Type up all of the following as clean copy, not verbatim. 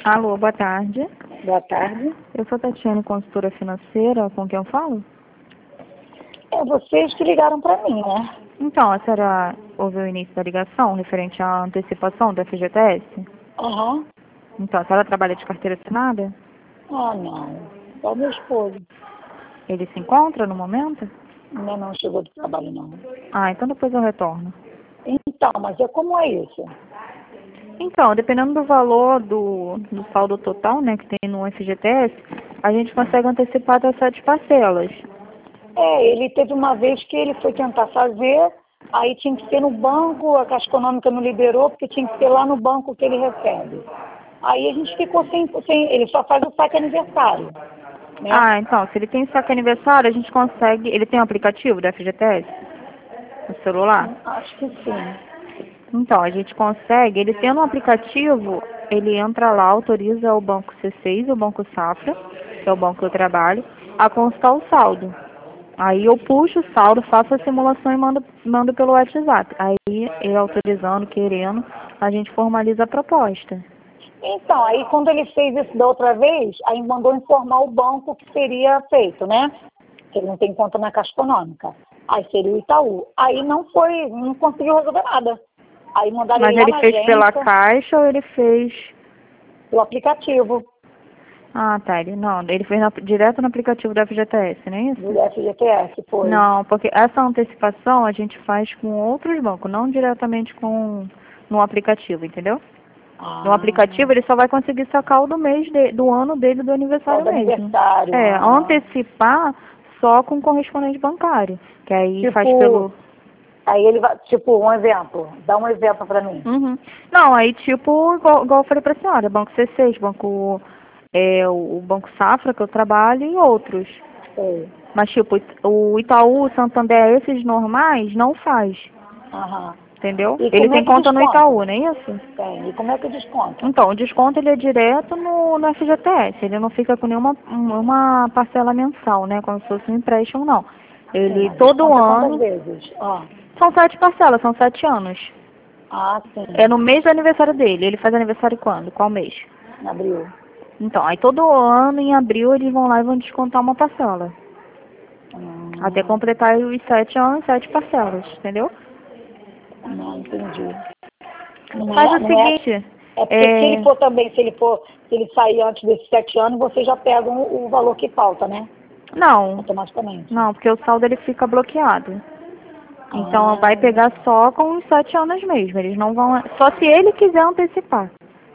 Alô, boa tarde. Boa tarde. Eu sou Tatiane, consultora financeira, com quem eu falo? É vocês que ligaram para mim, né? Então, a senhora ouviu o início da ligação referente à antecipação do FGTS? Aham. Então, a senhora trabalha de carteira assinada? Ah, não. É o meu esposo. Ele se encontra no momento? Ainda não chegou do trabalho, não. Ah, então depois eu retorno. Então, mas como é isso? Então, dependendo do valor do saldo total, né, que tem no FGTS, a gente consegue antecipar até 7 parcelas. Ele teve uma vez que ele foi tentar fazer, aí tinha que ser no banco, a Caixa Econômica não liberou, porque tinha que ser lá no banco que ele recebe. Aí a gente ficou sem ele só faz o saque aniversário, né? Ah, então, se ele tem saque aniversário, a gente consegue... Ele tem um aplicativo do FGTS no celular? Acho que sim. Então, a gente consegue, ele tendo um aplicativo, ele entra lá, autoriza o Banco C6, o Banco Safra, que é o banco que eu trabalho, a constar o saldo. Aí eu puxo o saldo, faço a simulação e mando pelo WhatsApp. Aí, ele autorizando, querendo, a gente formaliza a proposta. Então, aí quando ele fez isso da outra vez, aí mandou informar o banco que seria feito, né? Que ele não tem conta na Caixa Econômica. Aí seria o Itaú. Aí não conseguiu resolver nada. Aí mandaram Mas ele lá ele na fez pela agência, Caixa ou ele fez... o aplicativo Ah, tá, ele fez direto no aplicativo da FGTS, não é do isso? FGTS, foi. Não, porque essa antecipação a gente faz com outros bancos, não diretamente no aplicativo, entendeu? No aplicativo ele só vai conseguir sacar o do mês, do ano dele, do Só aniversário do mesmo. aniversário. É, antecipar só com correspondente bancário, que aí faz pelo... Aí ele vai, tipo, um exemplo. Dá um exemplo para mim. Uhum. Não, aí tipo, igual eu falei pra senhora, Banco C6, o Banco Safra que eu trabalho e outros. Sei. Mas tipo, o Itaú, o Santander, esses normais, não faz. Aham. Entendeu? E Ele como é tem que conta no desconta? Itaú, não é isso? Tem. E como é que desconta? Então, o desconto ele é direto no FGTS. Ele não fica com nenhuma uma parcela mensal, né? Como se fosse um empréstimo, não. Sim, Ele mas todo desconta quantas ano. vezes? São 7 parcelas, são 7 anos. Ah, É sim. no mês do aniversário dele. Ele faz aniversário quando? Qual mês? Em abril. Então, aí todo ano, em abril, eles vão lá e vão descontar uma parcela. Até completar os 7 anos, 7 parcelas, entendeu? Não entendi. Faz o Não é. seguinte. É porque se ele for também, se ele sair antes desses 7 anos, vocês já pegam o valor que falta, né? Não, Automaticamente. não, porque o saldo ele fica bloqueado. Então vai Ah, pegar só com os 7 anos mesmo. Eles não vão. Só se ele quiser antecipar.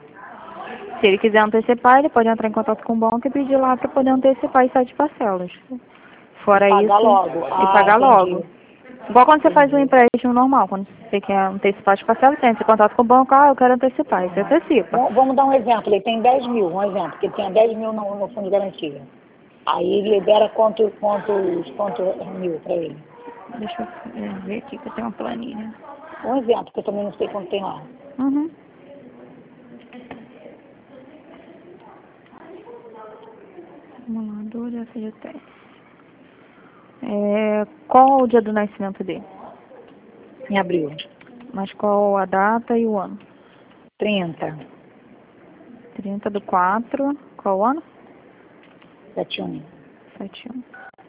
Se ele quiser antecipar, ele pode entrar em contato com o banco e pedir lá para poder antecipar as 7 parcelas. e Fora pagar isso, logo. e Ah, pagar logo. entendi. Igual quando você faz um Entendi. empréstimo normal, quando você quer antecipar as parcelas, você entra em contato com o banco, eu quero antecipar, e você antecipa. Vamos dar um exemplo. Ele tem 10 mil, um exemplo, que ele tinha 10 mil no fundo de garantia. Aí ele libera quantos mil para ele? Deixa eu ver aqui que eu tenho uma planilha. Um exemplo, que eu também não sei quanto tem lá. Uhum. Simulador de FGTS. Qual o dia do nascimento dele? Em abril. Mas qual a data e o ano? 30. 30/4. Qual o ano? 71. 71.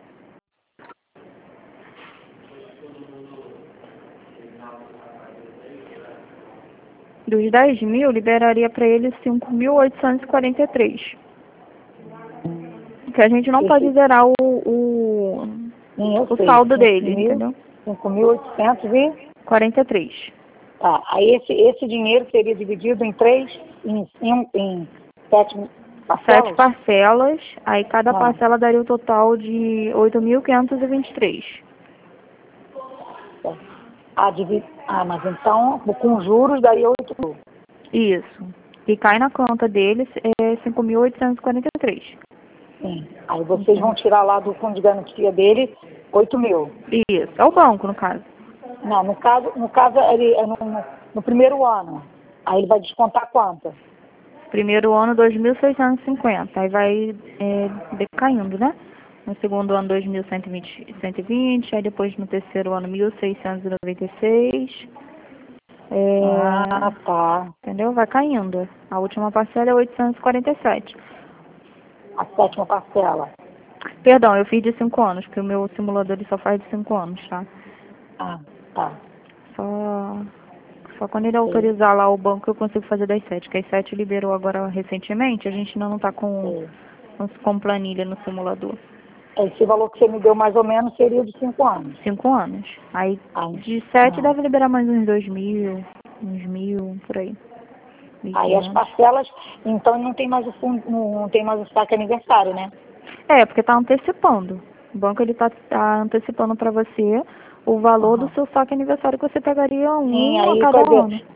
Dos 10 mil, liberaria para ele 5.843. Que a gente não pode zerar Sim, eu o sei. saldo dele, entendeu? 5.800 e... 43. Tá. Aí esse dinheiro seria dividido em em 7 7 parcelas? parcelas, aí cada Ah, parcela daria o total de 8.523. tá. Mas então, com juros daria 8 mil. Isso. E cai na conta deles 5.843. Sim. Aí vocês vão tirar lá do fundo de garantia dele 8 mil. Isso. É o banco, no caso. Não, no caso ele é no primeiro ano. Aí ele vai descontar quanto? Primeiro ano, 2.650. Aí vai decaindo, né? No segundo ano, 2.120. Aí depois no terceiro ano, 1.696. Ah, tá. Entendeu? Vai caindo. A última parcela é 847. A sétima parcela. Perdão, eu fiz de 5 anos, porque o meu simulador ele só faz de 5 anos, tá? Ah, tá. Só quando ele autorizar lá o banco eu consigo fazer das 7, que as 7 liberou agora recentemente, a gente ainda não tá com planilha no simulador. Esse valor que você me deu mais ou menos seria de 5 anos. 5 anos. Aí Ah, de 7 deve liberar mais uns 2.000, uns 1.000, por aí. Aí as 1.500. parcelas, então não tem mais o fundo, não tem mais o saque aniversário, né? É, porque tá antecipando. O banco ele tá antecipando para você o valor do seu saque aniversário que você pegaria Sim, a aí cada quer dizer, ano.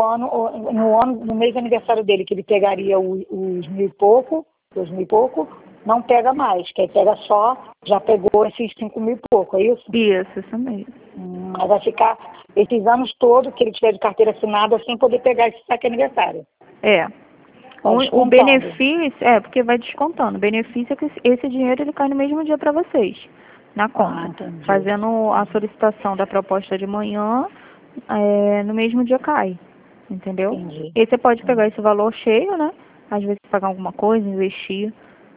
no mês de aniversário dele, que ele pegaria os 1.000 e pouco, 2.000 e pouco, não pega mais, que aí pega só, já pegou esses 5.000 e pouco, é isso? Isso mesmo. Mas vai ficar esses anos todos que ele tiver de carteira assinada sem poder pegar esse saque aniversário. É. Vai O descontando. benefício, porque vai descontando. O benefício é que esse dinheiro ele cai no mesmo dia para vocês, na conta. Entendi. Fazendo a solicitação da proposta de manhã, no mesmo dia cai. Entendeu? Entendi. E aí você pode pegar esse valor cheio, né? Às vezes pagar alguma coisa, investir.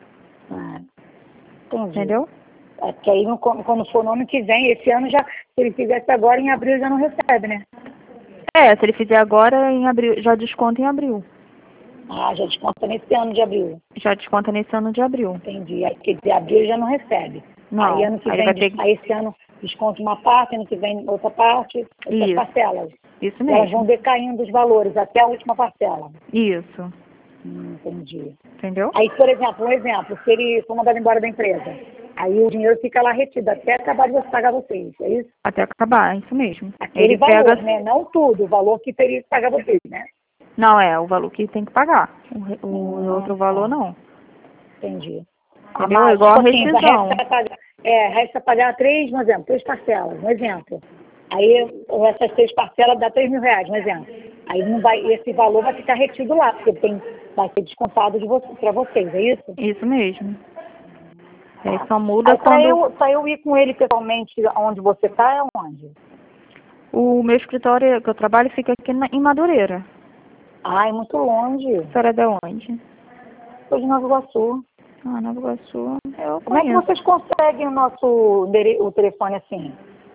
Entendi. Entendeu? É porque aí quando for no ano que vem, esse ano já, se ele fizesse agora, em abril já não recebe, né? Se ele fizer agora em abril, já desconta em abril. Já desconta nesse ano de abril. Já desconta nesse ano de abril. Entendi. Aí, quer dizer, abril ele já não recebe. Não. Aí ano que Aí vem, vai ter que... aí esse ano desconta uma parte, ano que vem outra parte, essas Isso. parcelas. Isso Elas vão mesmo. decaindo os valores até a última parcela. Isso. Entendi. Entendeu? Aí, por exemplo, um exemplo, se ele for mandado embora da empresa, aí o dinheiro fica lá retido até acabar de você pagar vocês, é isso? Até acabar, isso mesmo. Aquele Ele valor, pega... né? Não tudo, o valor que teria que pagar vocês, né? Não, o valor que tem que pagar. O outro valor não. Entendi. Entendeu? Mas, Igual a tipo assim, rescisão. resta pagar três, um exemplo, 3 parcelas, um exemplo. Aí essas 3 parcelas dá R$ 3.000, um exemplo. Aí não vai, esse valor vai ficar retido lá, porque vai ser descontado para vocês, é isso? Isso mesmo. Aí só muda Aí quando... pra eu ir com ele pessoalmente onde você está, é onde? O meu escritório que eu trabalho fica aqui em Madureira. É muito longe. A senhora é de onde? Sou de Nova Iguaçu. Nova Iguaçu, eu Como é que conheço. vocês conseguem o telefone assim?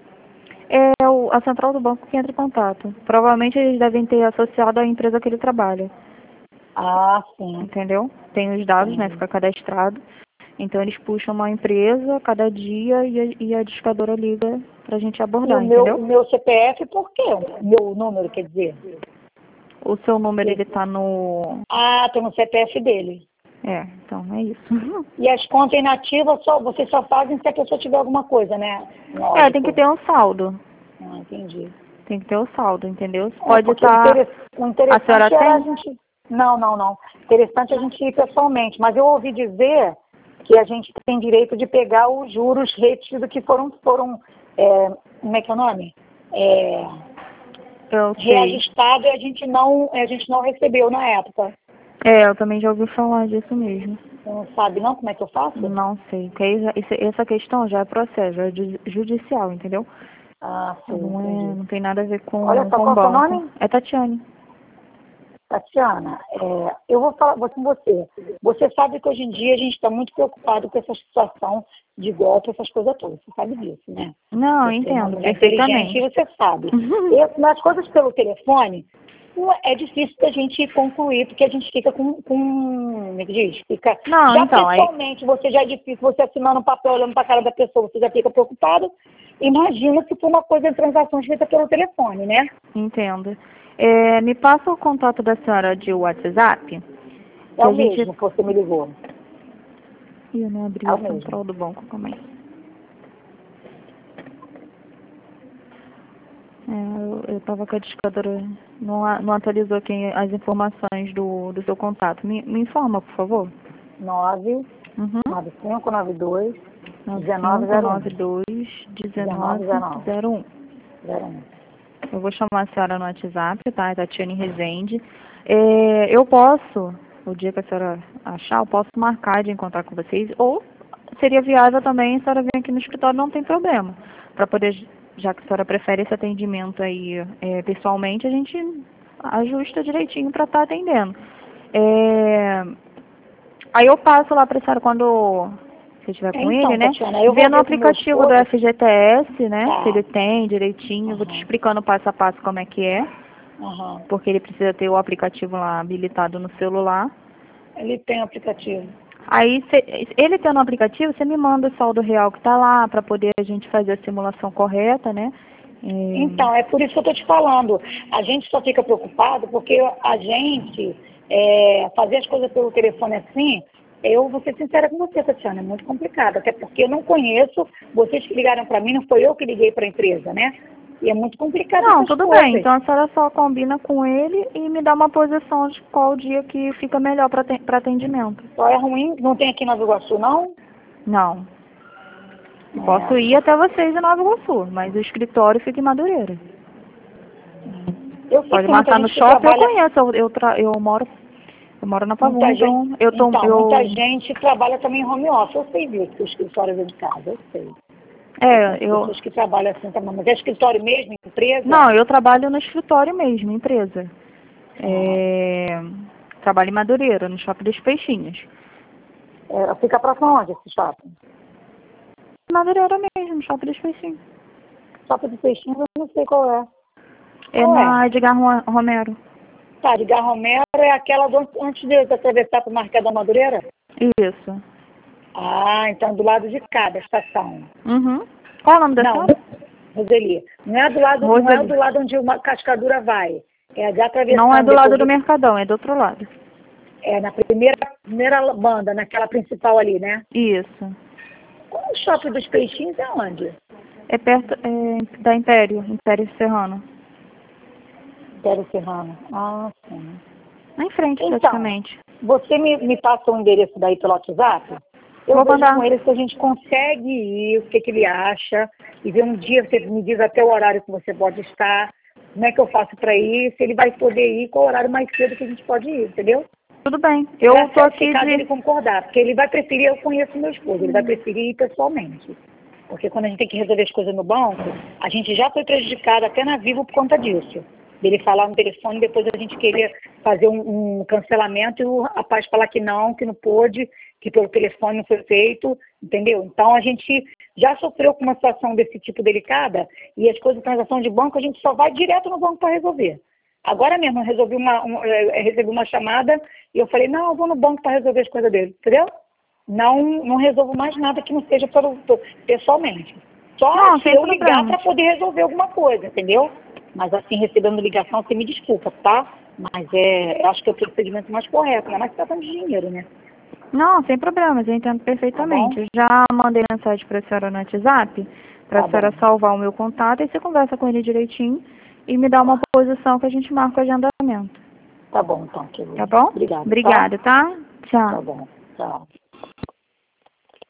É a central do banco que entra em contato. Provavelmente eles devem ter associado à empresa que ele trabalha. Sim. Entendeu? Tem os dados, né? Fica cadastrado. Então eles puxam uma empresa cada dia e a discadora liga pra gente E abordar, o entendeu? meu CPF, por quê? O meu número, quer dizer? O seu número ele tá no... Tem no CPF dele. Então é isso. E as contas inativas, vocês só fazem se a pessoa tiver alguma coisa, né? Lógico. Tem que ter um saldo. Entendi. Tem que ter o saldo, entendeu? Pode Porque estar... o A senhora interessante era a tem? gente... Não. Interessante a gente ir pessoalmente. Mas eu ouvi dizer que a gente tem direito de pegar os juros retidos que foram como é que é o nome? Eu sei. Reajustado e a gente não recebeu na época. Eu também já ouvi falar disso mesmo. Você não sabe não como é que eu faço? Não sei. Porque aí essa questão já é processo, já é judicial, entendeu? Sim, entendi. Não tem nada a ver com Olha só, o qual é o seu banco. nome? É Tatiane. Tatiana, eu vou falar com você. Você sabe que hoje em dia a gente está muito preocupado com essa situação de golpe, essas coisas todas. Você sabe disso, né? Não, Você é uma entendo mulher inteligente perfeitamente. e você sabe. Nas coisas pelo telefone, é difícil da gente concluir, porque a gente fica como é que diz? Não, Já então, pessoalmente, você já é difícil, você assinando um papel, olhando para a cara da pessoa, você já fica preocupado. Imagina se for uma coisa de transações feita pelo telefone, né? Entendo. Me passa o contato da senhora de WhatsApp. É o mesmo que você me ligou. Eu não abri É o a mesmo. central do banco, calma aí. Eu estava com a discadora, não atualizou aqui as informações do seu contato. Me informa, por favor. 9592 9592 1901. Eu vou chamar a senhora no WhatsApp, tá? Tatiane Rezende. Eu posso, o dia que a senhora achar, eu posso marcar de encontrar com vocês. Ou seria viável também a senhora vir aqui no escritório, não tem problema. Para poder já que a senhora prefere esse atendimento aí pessoalmente, a gente ajusta direitinho para estar atendendo. Aí eu passo lá para a senhora quando você estiver com Então, ele, né? Tatiana, eu Vê vou no ver com o meu aplicativo do esposo. FGTS, né? Tá. Se ele tem direitinho, vou te explicando passo a passo como é que é. Aham. Porque ele precisa ter o aplicativo lá habilitado no celular. Ele tem aplicativo. Aí, ele tendo o aplicativo, você me manda o saldo real que está lá, para poder a gente fazer a simulação correta, né? Então, é por isso que eu estou te falando. A gente só fica preocupado porque a gente fazer as coisas pelo telefone assim, eu vou ser sincera com você, Tatiana, é muito complicado. Até porque eu não conheço, vocês que ligaram para mim, não foi eu que liguei para a empresa, né? E é muito complicado Não, essas tudo coisas. bem. Então a senhora só combina com ele e me dá uma posição de qual dia que fica melhor para atendimento. Só é ruim, não tem aqui em Nova Iguaçu, não? Não. Posso ir até vocês em Nova Iguaçu, mas o escritório fica em Madureira. Eu sei Pode que muita marcar no gente que shopping, trabalha, eu conheço. Eu moro na Pavuna, muita gente, então muita gente trabalha também em home office. Eu sei disso, que o escritório é de casa, eu sei. Pessoas que trabalham assim também. Mas é escritório mesmo, empresa? Não, eu trabalho no escritório mesmo, empresa. Trabalho em Madureira, no Shopping dos Peixinhos. Fica próximo onde esse shopping? Madureira mesmo, no Shopping dos Peixinhos. Shopping dos Peixinhos, eu não sei qual é. Na Edgar Romero. Tá, Edgar Romero é aquela antes de atravessar para o Mercado Madureira? Isso. Ah, então do lado de cá, da estação. Uhum. Qual é o nome da senhora? Roseli. Não é do lado onde uma cascadura vai. É de atravessar. Não é do lado do Mercadão, é do outro lado. É na primeira banda, naquela principal ali, né? Isso. O Shopping dos Peixinhos é onde? É perto da Império Serrano. Império Serrano. Ah, sim. Na em frente, então, praticamente. Você me passa o endereço daí pelo WhatsApp? Eu vou com ele se a gente consegue ir, o que ele acha, e ver um dia, você me diz até o horário que você pode estar, como é que eu faço para ir, se ele vai poder ir, qual o horário mais cedo que a gente pode ir, entendeu? Tudo bem. Eu tô aqui caso ele concordar, porque ele vai preferir, eu conheço meu esposo, ele vai preferir ir pessoalmente. Porque quando a gente tem que resolver as coisas no banco, a gente já foi prejudicado até na Vivo por conta disso. Dele falar no telefone, depois a gente queria fazer um cancelamento e o rapaz falar que não pôde, que pelo telefone não foi feito, entendeu? Então a gente já sofreu com uma situação desse tipo delicada e as coisas de transação de banco a gente só vai direto no banco para resolver. Agora mesmo eu recebi uma chamada e eu falei, não, eu vou no banco para resolver as coisas dele, entendeu? Não resolvo mais nada que não seja pessoalmente. Só se eu ligar para poder resolver alguma coisa, entendeu? Mas assim, recebendo ligação, você me desculpa, tá? Mas acho que é o procedimento mais correto, né? Mas tá dando dinheiro, né? Não, sem problemas, eu entendo perfeitamente. Tá, já mandei mensagem para a senhora no WhatsApp, para a senhora salvar o meu contato, e você conversa com ele direitinho e me dá uma posição que a gente marca o agendamento. Tá bom, então, querido. Tá bom? Obrigada. Obrigada, tá? Tchau. Tá bom, tchau.